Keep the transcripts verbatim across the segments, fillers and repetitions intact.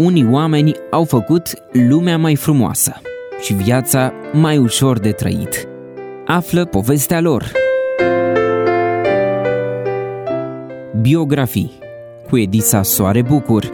unii oameni au făcut lumea mai frumoasă și viața mai ușor de trăit. Află povestea lor. Biografii cu Edisa Soare Bucur.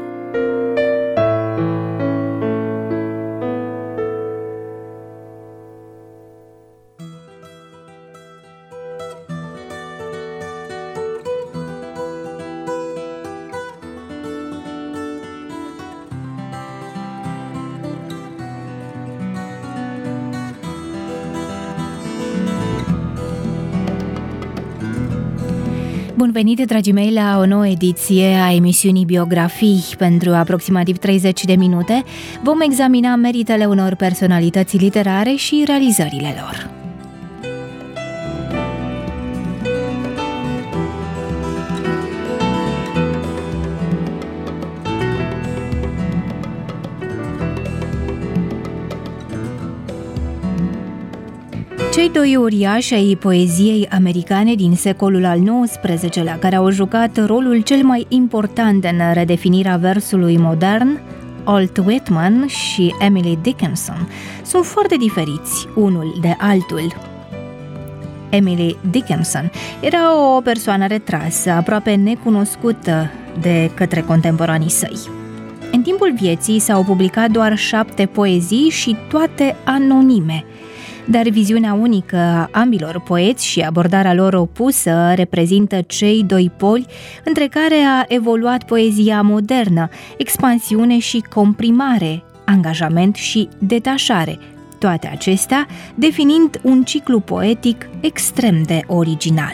Bun venit, dragii mei, la o nouă ediție a emisiunii Biografii. Pentru aproximativ treizeci de minute vom examina meritele unor personalități literare și realizările lor. Cei doi uriași ai poeziei americane din secolul al nouăsprezecelea, care au jucat rolul cel mai important în redefinirea versului modern, Walt Whitman și Emily Dickinson, sunt foarte diferiți unul de altul. Emily Dickinson era o persoană retrasă, aproape necunoscută de către contemporanii săi. În timpul vieții s-au publicat doar șapte poezii și toate anonime, dar viziunea unică a ambilor poeți și abordarea lor opusă reprezintă cei doi poli între care a evoluat poezia modernă, expansiune și comprimare, angajament și detașare, toate acestea definind un ciclu poetic extrem de original.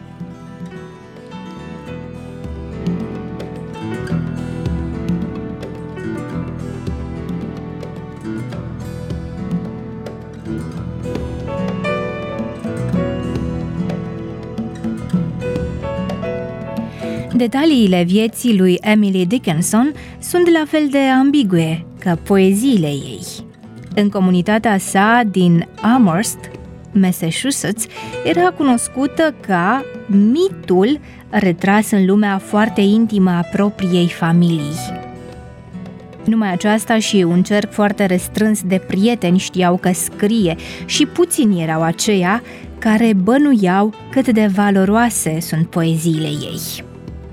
Detaliile vieții lui Emily Dickinson sunt la fel de ambigue ca poeziile ei. În comunitatea sa din Amherst, Massachusetts, era cunoscută ca mitul retras în lumea foarte intimă a propriei familii. Numai aceasta și un cerc foarte restrâns de prieteni știau că scrie și puțini erau aceia care bănuiau cât de valoroase sunt poeziile ei.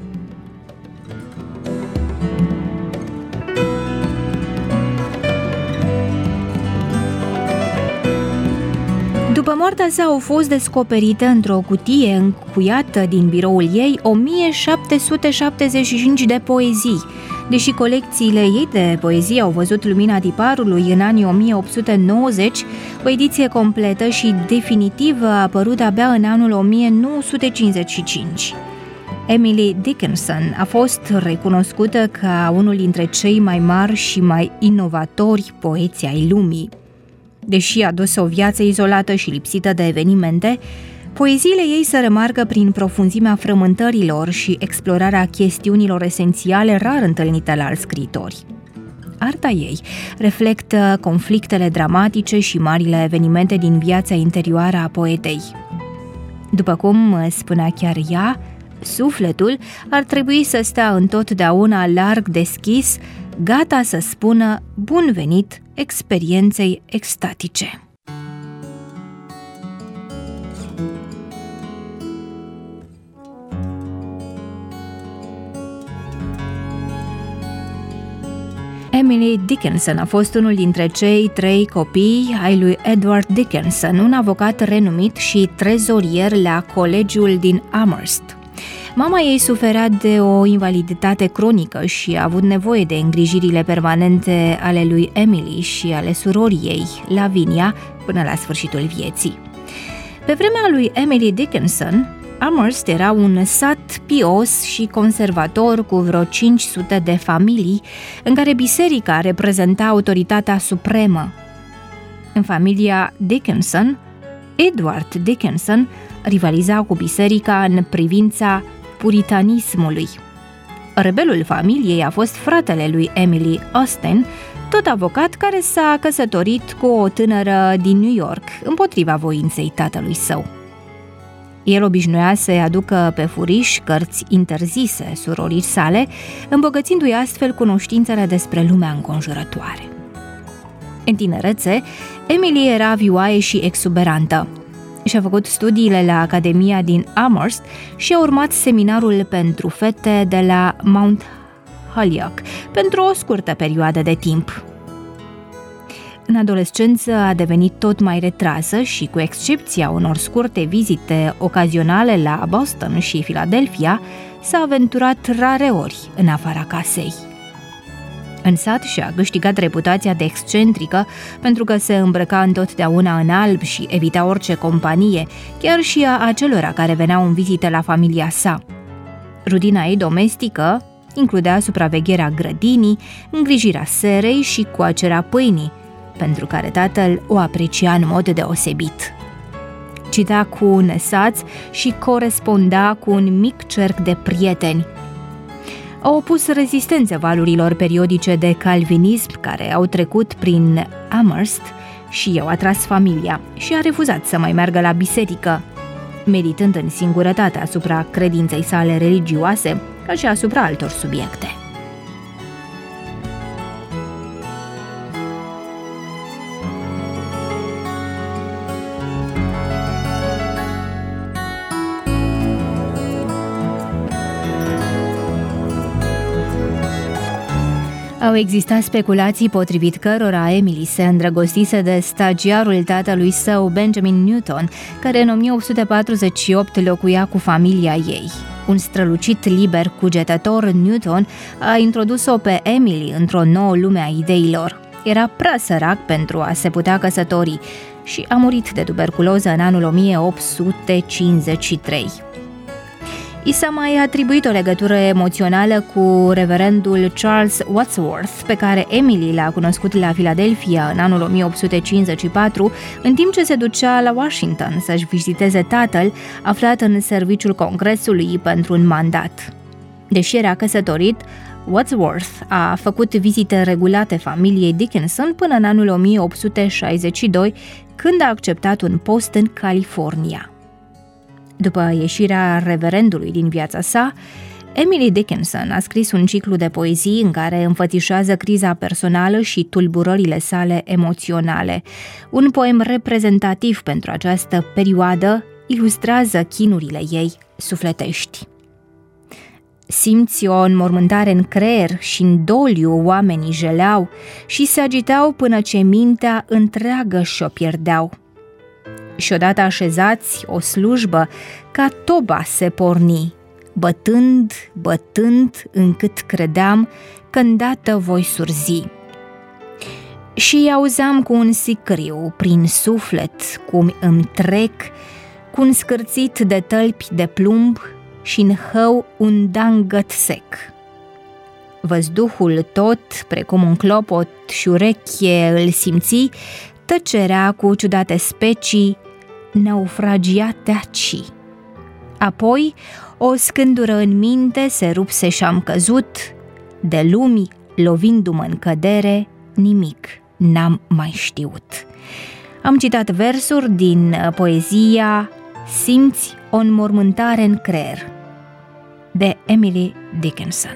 După moartea sa au fost descoperite într-o cutie încuiată din biroul ei o mie șapte sute șaptezeci și cinci de poezii. Deși colecțiile ei de poezie au văzut lumina tiparului în anii o mie opt sute nouăzeci, o ediție completă și definitivă a apărut abia în anul o mie nouă sute cincizeci și cinci. Emily Dickinson a fost recunoscută ca unul dintre cei mai mari și mai inovatori poeți ai lumii. Deși a dus o viață izolată și lipsită de evenimente, poeziile ei se remarcă prin profunzimea frământărilor și explorarea chestiunilor esențiale rar întâlnite la alți scriitori. Arta ei reflectă conflictele dramatice și marile evenimente din viața interioară a poetei. După cum spunea chiar ea, sufletul ar trebui să stea întotdeauna larg deschis, gata să spună bun venit experienței extatice. Emily Dickinson a fost unul dintre cei trei copii ai lui Edward Dickinson, un avocat renumit și trezorier la colegiul din Amherst. Mama ei suferea de o invaliditate cronică și a avut nevoie de îngrijirile permanente ale lui Emily și ale surorii ei, Lavinia, până la sfârșitul vieții. Pe vremea lui Emily Dickinson, Amherst era un sat pios și conservator cu vreo cinci sute de familii, în care biserica reprezenta autoritatea supremă. În familia Dickinson, Edward Dickinson rivaliza cu biserica în privința puritanismului. Rebelul familiei a fost fratele lui Emily, Austen, tot avocat, care s-a căsătorit cu o tânără din New York, împotriva voinței tatălui său. El obișnuia să-i aducă pe furiș cărți interzise surorii sale, îmbogățindu-i astfel cunoștințele despre lumea înconjurătoare. În tinerețe, Emily era vioaie și exuberantă. Și-a făcut studiile la Academia din Amherst și a urmat seminarul pentru fete de la Mount Holyoke pentru o scurtă perioadă de timp. În adolescență a devenit tot mai retrasă și, cu excepția unor scurte vizite ocazionale la Boston și Philadelphia, s-a aventurat rareori în afara casei. În sat și-a câștigat reputația de excentrică pentru că se îmbrăca întotdeauna în alb și evita orice companie, chiar și a acelora care veneau în vizite la familia sa. Rutina ei domestică includea supravegherea grădinii, îngrijirea serei și coacerea pâinii, pentru care tatăl o aprecia în mod deosebit. Cita cu nesați și coresponda cu un mic cerc de prieteni. A opus rezistență valurilor periodice de calvinism care au trecut prin Amherst și i-au atras familia și a refuzat să mai meargă la biserică, meditând în singurătate asupra credinței sale religioase, ca și asupra altor subiecte. Au existat speculații potrivit cărora Emily se îndrăgostise de stagiarul tatălui său, Benjamin Newton, care în o mie opt sute patruzeci și opt locuia cu familia ei. Un strălucit liber cugetător, Newton a introdus-o pe Emily într-o nouă lume a ideilor. Era prea sărac pentru a se putea căsători și a murit de tuberculoză în anul o mie opt sute cincizeci și trei. I s-a mai atribuit o legătură emoțională cu reverendul Charles Wadsworth, pe care Emily l-a cunoscut la Philadelphia în anul o mie opt sute cincizeci și patru, în timp ce se ducea la Washington să-și viziteze tatăl, aflat în serviciul Congresului pentru un mandat. Deși era căsătorit, Wadsworth a făcut vizite regulate familiei Dickinson până în anul o mie opt sute șaizeci și doi, când a acceptat un post în California. După ieșirea reverendului din viața sa, Emily Dickinson a scris un ciclu de poezii în care înfățișează criza personală și tulburările sale emoționale. Un poem reprezentativ pentru această perioadă ilustrează chinurile ei sufletești. Simți o înmormântare în creier și în doliu oamenii jeleau și se agitau până ce mintea întreagă și-o pierdeau. Și odată așezați o slujbă, ca toba se porni, bătând, bătând, încât credeam că îndată voi surzi. Și auzeam cu un sicriu prin suflet cum îmi trec, cu un scârțit de tălpi de plumb și în hău un dangăt sec. Văzduhul tot, precum un clopot și ureche îl simți, tăcerea cu ciudate specii, naufragiatea ci. Apoi, o scândură în minte se rupse și-am căzut, de lumi, lovindu-mă în cădere, nimic n-am mai știut. Am citat versuri din poezia Simți o înmormântare în creier, de Emily Dickinson.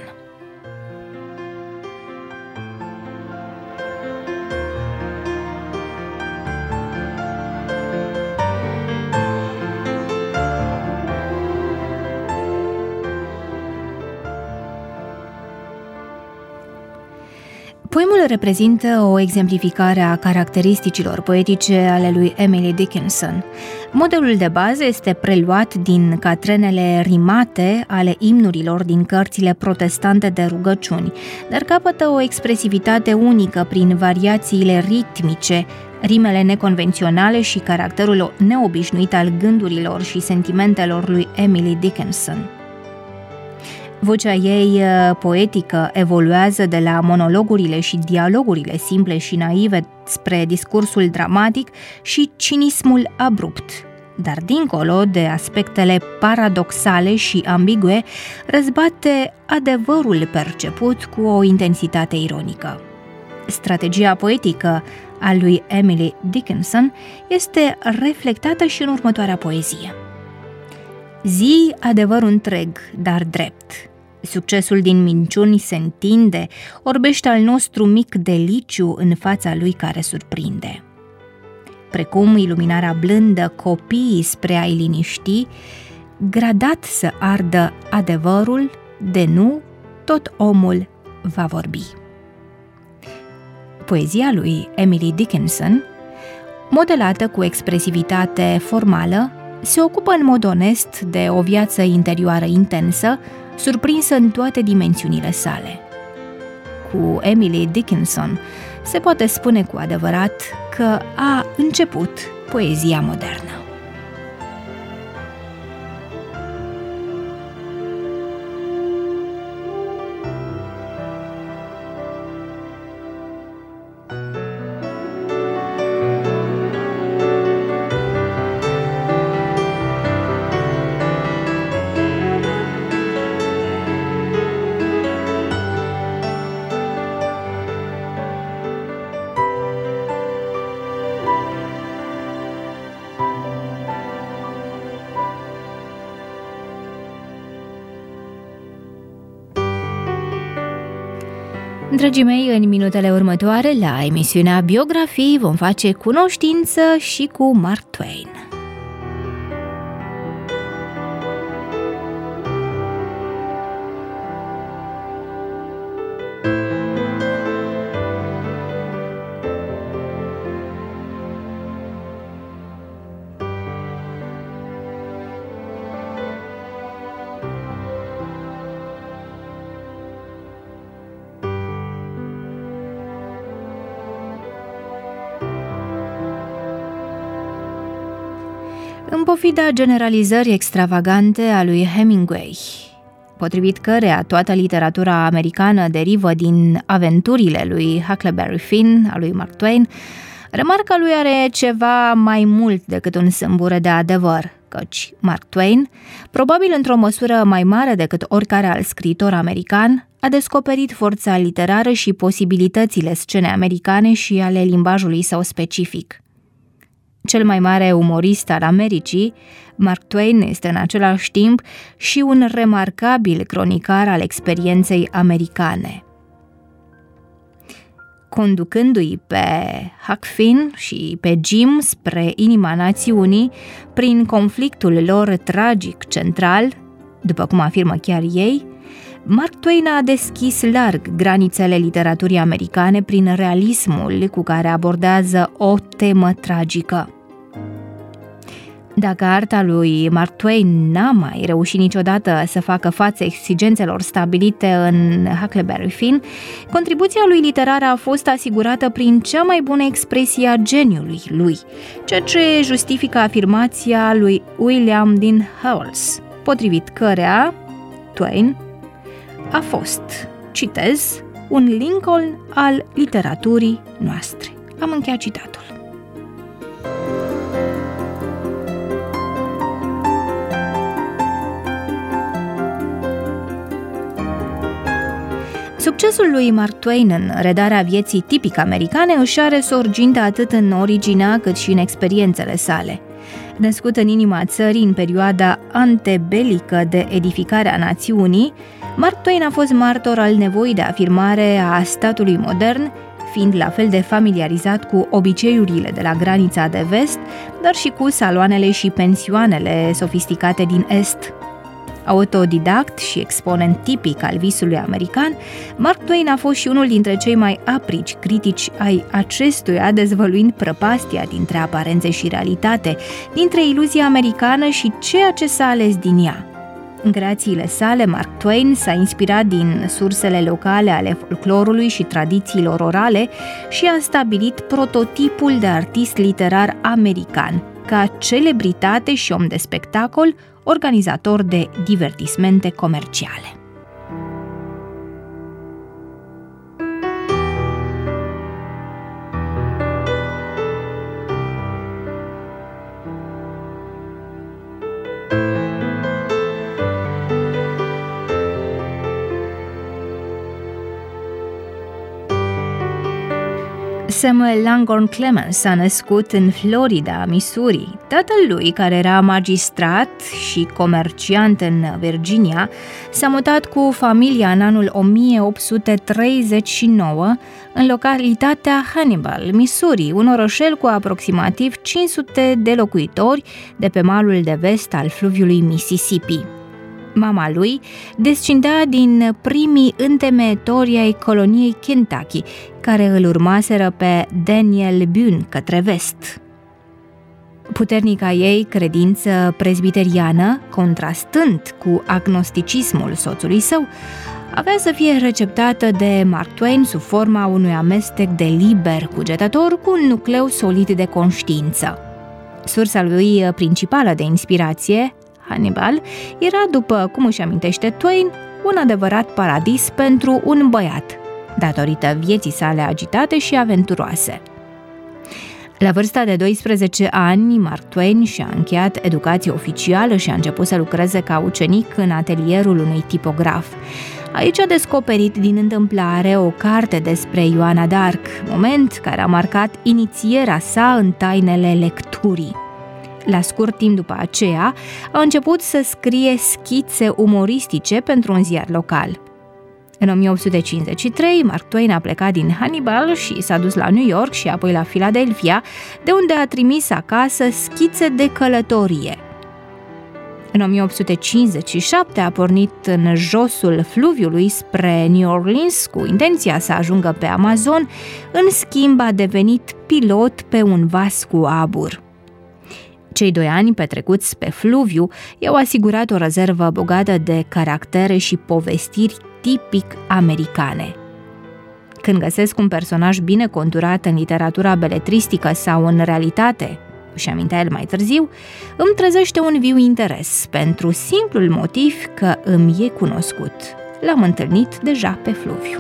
Poemul reprezintă o exemplificare a caracteristicilor poetice ale lui Emily Dickinson. Modelul de bază este preluat din catrenele rimate ale imnurilor din cărțile protestante de rugăciuni, dar capătă o expresivitate unică prin variațiile ritmice, rimele neconvenționale și caracterul neobișnuit al gândurilor și sentimentelor lui Emily Dickinson. Vocea ei poetică evoluează de la monologurile și dialogurile simple și naive spre discursul dramatic și cinismul abrupt, dar dincolo de aspectele paradoxale și ambigue, răzbate adevărul perceput cu o intensitate ironică. Strategia poetică a lui Emily Dickinson este reflectată și în următoarea poezie. Zi adevărul întreg, dar drept. Succesul din minciuni se întinde, orbește al nostru mic deliciu în fața lui care surprinde. Precum iluminarea blândă copiii spre a-i liniști, gradat să ardă adevărul, de nu, tot omul va vorbi. Poezia lui Emily Dickinson, modelată cu expresivitate formală, se ocupă în mod onest de o viață interioară intensă, surprinsă în toate dimensiunile sale. Cu Emily Dickinson se poate spune cu adevărat că a început poezia modernă. Dragii mei, în minutele următoare, la emisiunea Biografii, vom face cunoștință și cu Mark Twain. În pofida generalizării extravagante a lui Hemingway, potrivit căreia toată literatura americană derivă din aventurile lui Huckleberry Finn, a lui Mark Twain, remarca lui are ceva mai mult decât un sâmbure de adevăr, căci Mark Twain, probabil într-o măsură mai mare decât oricare alt scriitor american, a descoperit forța literară și posibilitățile scenei americane și ale limbajului său specific. Cel mai mare umorist al Americii, Mark Twain este în același timp și un remarcabil cronicar al experienței americane. Conducându-i pe Huck Finn și pe Jim spre inima națiunii, prin conflictul lor tragic central, după cum afirmă chiar ei, Mark Twain a deschis larg granițele literaturii americane prin realismul cu care abordează o temă tragică. Dacă arta lui Mark Twain n-a mai reușit niciodată să facă față exigențelor stabilite în Huckleberry Finn, contribuția lui literară a fost asigurată prin cea mai bună expresie a geniului lui, ceea ce justifică afirmația lui William Dean Howells, potrivit cărea Twain a fost, citez, un Lincoln al literaturii noastre. Am încheiat citatul. Succesul lui Mark Twain în redarea vieții tipic americane își are sorgintă atât în originea cât și în experiențele sale. Născut în inima țării în perioada antebelică de edificare a națiunii, Mark Twain a fost martor al nevoii de afirmare a statului modern, fiind la fel de familiarizat cu obiceiurile de la granița de vest, dar și cu saloanele și pensioanele sofisticate din est. Autodidact și exponent tipic al visului american, Mark Twain a fost și unul dintre cei mai aprici critici ai acestuia, dezvăluind prăpastia dintre aparențe și realitate, dintre iluzia americană și ceea ce s-a ales din ea. În creațiile sale, Mark Twain s-a inspirat din sursele locale ale folclorului și tradițiilor orale și a stabilit prototipul de artist literar american, ca celebritate și om de spectacol, organizator de divertismente comerciale. Samuel Langhorne Clemens s-a născut în Florida, Missouri. Tatăl lui, care era magistrat și comerciant în Virginia, s-a mutat cu familia în anul o mie opt sute treizeci și nouă în localitatea Hannibal, Missouri, un orășel cu aproximativ cinci sute de locuitori de pe malul de vest al fluviului Mississippi. Mama lui descindea din primii întemeitori ai coloniei Kentucky, care îl urmaseră pe Daniel Boone către vest. Puternica ei credință presbiteriană, contrastând cu agnosticismul soțului său, avea să fie receptată de Mark Twain sub forma unui amestec de liber cugetător cu un nucleu solid de conștiință. Sursa lui principală de inspirație, Hannibal, era, după cum își amintește Twain, un adevărat paradis pentru un băiat, datorită vieții sale agitate și aventuroase. La vârsta de doisprezece ani, Mark Twain și-a încheiat educație oficială și a început să lucreze ca ucenic în atelierul unui tipograf. Aici a descoperit din întâmplare o carte despre Ioana d'Arc, moment care a marcat inițierea sa în tainele lecturii. La scurt timp după aceea, a început să scrie schițe umoristice pentru un ziar local. În o mie opt sute cincizeci și trei, Mark Twain a plecat din Hannibal și s-a dus la New York și apoi la Philadelphia, de unde a trimis acasă schițe de călătorie. În o mie opt sute cincizeci și șapte a pornit în josul fluviului spre New Orleans cu intenția să ajungă pe Amazon, în schimb a devenit pilot pe un vas cu abur. Cei doi ani petrecuți pe fluviu i-au asigurat o rezervă bogată de caractere și povestiri tipic americane. Când găsesc un personaj bine conturat în literatura beletristică sau în realitate, își amintea el mai târziu, îmi trezește un viu interes pentru simplul motiv că îmi e cunoscut. L-am întâlnit deja pe fluviu.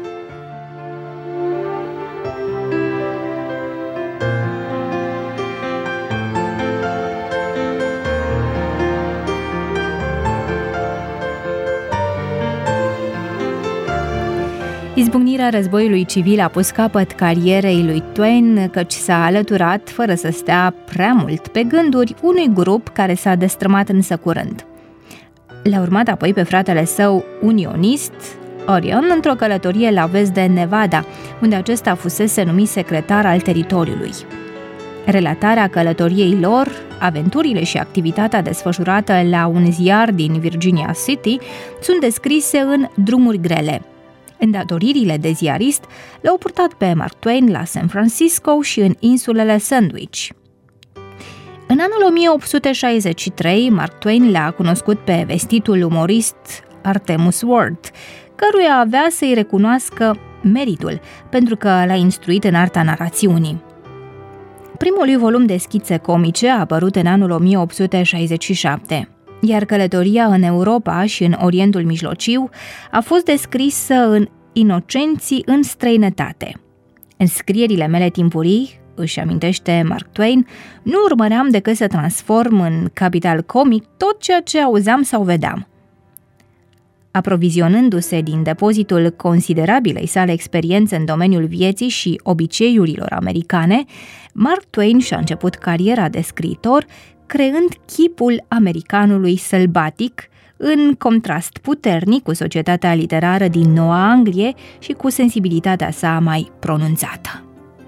Izbucnirea războiului civil a pus capăt carierei lui Twain, căci s-a alăturat, fără să stea prea mult pe gânduri, unui grup care s-a destrămat însă curând. L-a urmat apoi pe fratele său unionist, Orion, într-o călătorie la vest de Nevada, unde acesta fusese numit secretar al teritoriului. Relatarea călătoriei lor, aventurile și activitatea desfășurată la un ziar din Virginia City sunt descrise în Drumuri grele. Îndatoririle de ziarist le-au purtat pe Mark Twain la San Francisco și în insulele Sandwich. În anul o mie opt sute șaizeci și trei, Mark Twain l-a cunoscut pe vestitul umorist Artemus Ward, căruia avea să-i recunoască meritul, pentru că l-a instruit în arta narațiunii. Primul lui volum de schițe comice a apărut în anul o mie opt sute șaizeci și șapte. Iar călătoria în Europa și în Orientul Mijlociu a fost descrisă în Inocenții în străinătate. În scrierile mele timpurii, își amintește Mark Twain, nu urmăream decât să transform în capital comic tot ceea ce auzeam sau vedeam. Aprovizionându-se din depozitul considerabilei sale experiențe în domeniul vieții și obiceiurilor americane, Mark Twain și-a început cariera de scriitor creând chipul americanului sălbatic, în contrast puternic cu societatea literară din Noua Anglie și cu sensibilitatea sa mai pronunțată.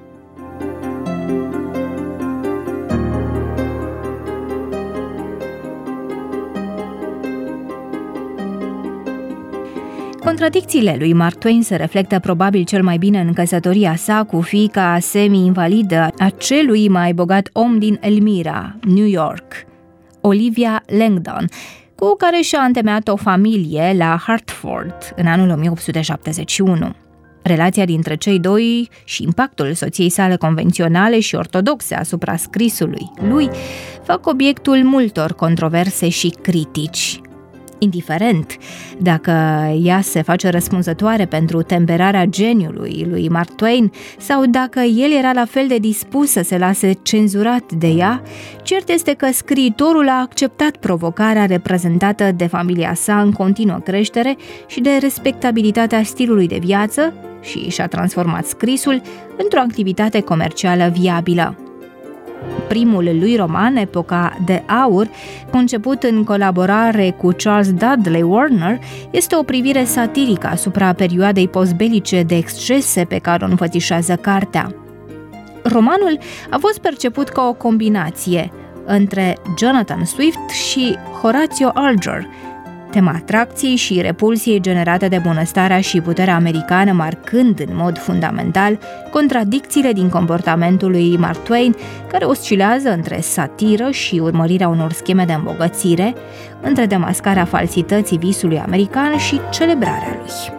Contradicțiile lui Mark Twain se reflectă probabil cel mai bine în căsătoria sa cu fiica semi-invalidă a celui mai bogat om din Elmira, New York, Olivia Langdon, cu care și-a întemeiat o familie la Hartford în anul o mie opt sute șaptezeci și unu. Relația dintre cei doi și impactul soției sale convenționale și ortodoxe asupra scrisului lui fac obiectul multor controverse și critici. Indiferent dacă ea se face răspunzătoare pentru temperarea geniului lui Mark Twain sau dacă el era la fel de dispus să se lase cenzurat de ea, cert este că scriitorul a acceptat provocarea reprezentată de familia sa în continuă creștere și de respectabilitatea stilului de viață și și-a transformat scrisul într-o activitate comercială viabilă. Primul lui roman, Epoca de Aur, conceput în colaborare cu Charles Dudley Warner, este o privire satirică asupra perioadei postbelice de excese pe care o înfățișează cartea. Romanul a fost perceput ca o combinație între Jonathan Swift și Horatio Alger, tema atracției și repulsiei generate de bunăstarea și puterea americană, marcând în mod fundamental contradicțiile din comportamentul lui Mark Twain, care oscilează între satiră și urmărirea unor scheme de îmbogățire, între demascarea falsității visului american și celebrarea lui.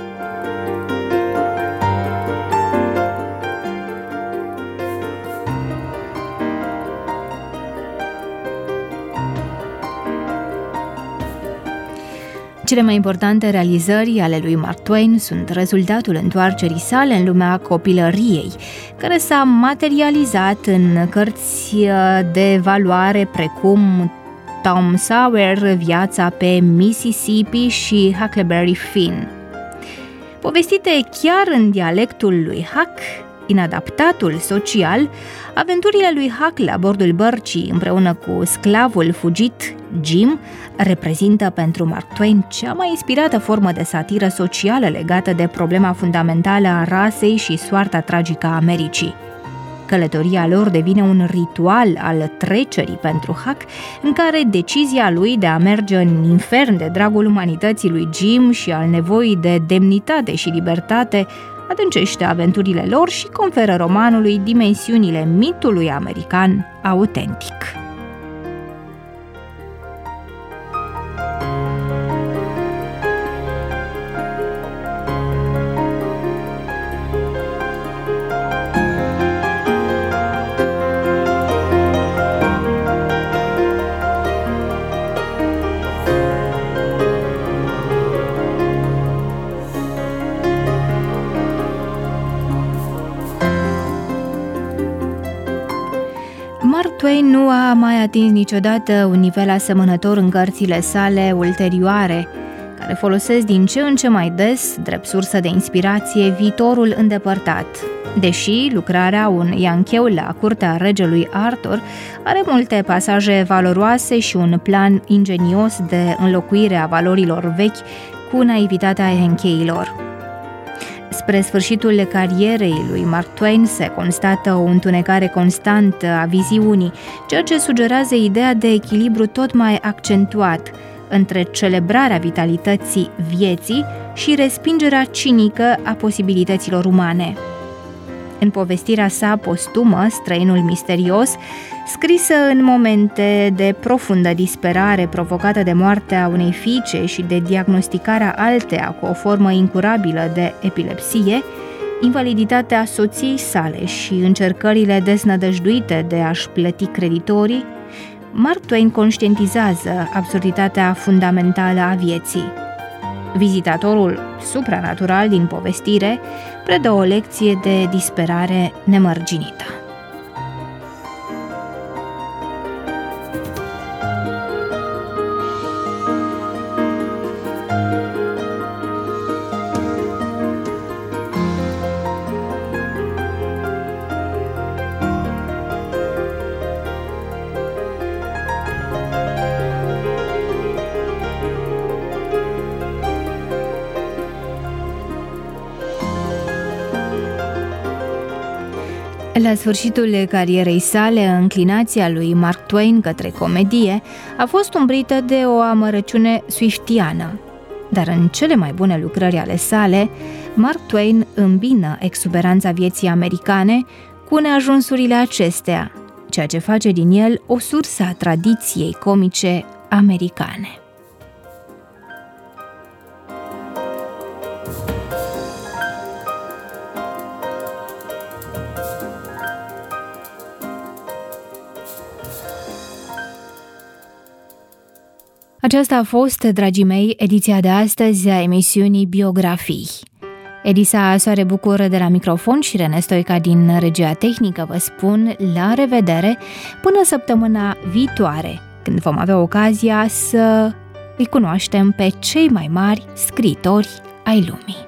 Cele mai importante realizări ale lui Mark Twain sunt rezultatul întoarcerii sale în lumea copilăriei, care s-a materializat în cărți de valoare precum Tom Sawyer, Viața pe Mississippi și Huckleberry Finn. Povestite chiar în dialectul lui Huck, inadaptatul social, aventurile lui Huck la bordul bărcii împreună cu sclavul fugit Jim reprezintă pentru Mark Twain cea mai inspirată formă de satiră socială legată de problema fundamentală a rasei și soarta tragică a Americii. Călătoria lor devine un ritual al trecerii pentru Huck, în care decizia lui de a merge în infern de dragul umanității lui Jim și al nevoii de demnitate și libertate adâncește aventurile lor și conferă romanului dimensiunile mitului american autentic. Mark Twain nu a mai atins niciodată un nivel asemănător în cărțile sale ulterioare, care folosesc din ce în ce mai des, drept sursă de inspirație, viitorul îndepărtat. Deși lucrarea Un iancheu la curtea regelui Arthur are multe pasaje valoroase și un plan ingenios de înlocuire a valorilor vechi cu naivitatea encheilor. Spre sfârșitul carierei lui Mark Twain se constată o întunecare constantă a viziunii, ceea ce sugerează ideea de echilibru tot mai accentuat între celebrarea vitalității vieții și respingerea cinică a posibilităților umane. În povestirea sa postumă, Străinul misterios, scrisă în momente de profundă disperare provocată de moartea unei fiice și de diagnosticarea alteia cu o formă incurabilă de epilepsie, invaliditatea soției sale și încercările deznădăjduite de a-și plăti creditorii, Mark Twain conștientizează absurditatea fundamentală a vieții. Vizitatorul supranatural din povestire predă o lecție de disperare nemărginită. La sfârșitul carierei sale, înclinația lui Mark Twain către comedie a fost umbrită de o amărăciune swiftiană. Dar în cele mai bune lucrări ale sale, Mark Twain îmbină exuberanța vieții americane cu neajunsurile acesteia, ceea ce face din el o sursă a tradiției comice americane. Aceasta a fost, dragii mei, ediția de astăzi a emisiunii Biografii. Edisa Soare Bucur de la microfon și Rene Stoica din regia tehnică vă spun la revedere până săptămâna viitoare, când vom avea ocazia să îi cunoaștem pe cei mai mari scriitori ai lumii.